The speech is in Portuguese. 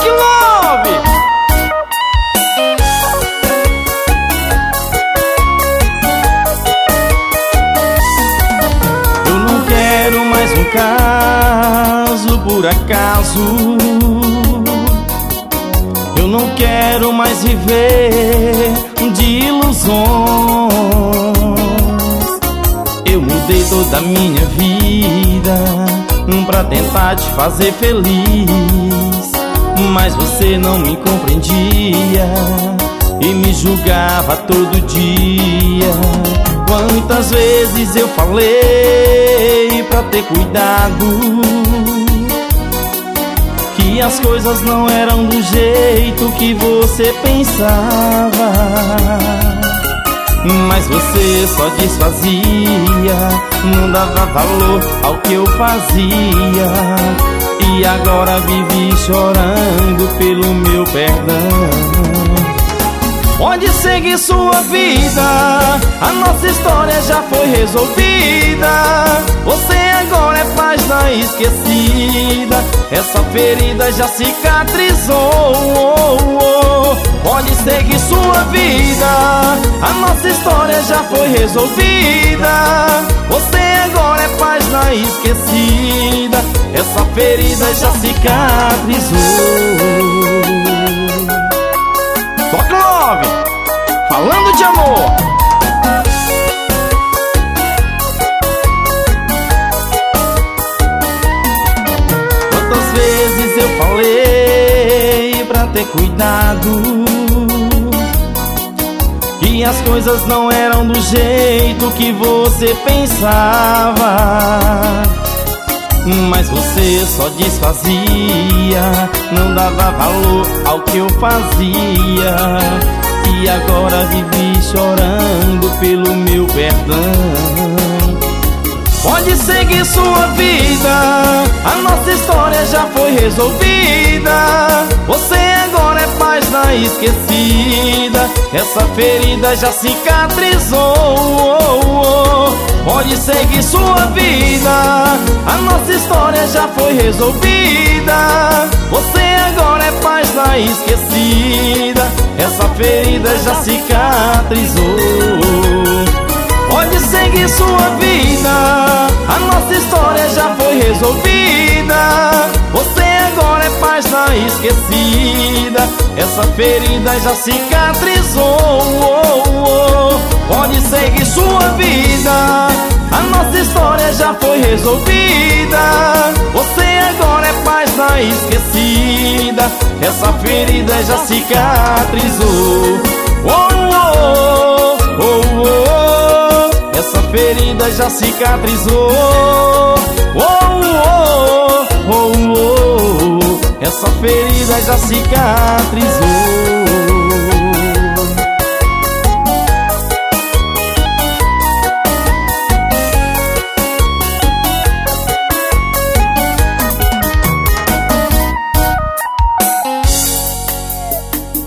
Rock Love! Eu não quero mais um caso por acaso. Eu não quero mais viver de ilusões. Eu mudei toda a minha vida pra tentar te fazer feliz, mas você não me compreendia e me julgava todo dia. Quantas vezes eu falei pra ter cuidado, que as coisas não eram do jeito que você pensava, mas você só desfazia, não dava valor ao que eu fazia. E agora vive chorando pelo meu perdão. Pode seguir sua vida, a nossa história já foi resolvida. Você agora é página esquecida, essa ferida já cicatrizou. Pode seguir sua vida, a nossa história já foi resolvida. Você agora é página esquecida, essa ferida já cicatrizou. Rock Love, falando de amor. Quantas vezes eu falei pra ter cuidado, que as coisas não eram do jeito que você pensava, mas você só desfazia, não dava valor ao que eu fazia. E agora vivi chorando pelo meu perdão. Pode seguir sua vida, a nossa história já foi resolvida. Você agora é página esquecida, essa ferida já cicatrizou. Pode seguir sua vida, a nossa história já foi resolvida. Você agora é página esquecida, essa ferida já cicatrizou. Pode seguir sua vida, a nossa história já foi resolvida. Você agora é página esquecida, essa ferida já cicatrizou. Pode seguir sua vida, a nossa história já foi resolvida. Você agora é página esquecida, essa ferida já cicatrizou. Essa ferida já cicatrizou. Essa ferida já cicatrizou.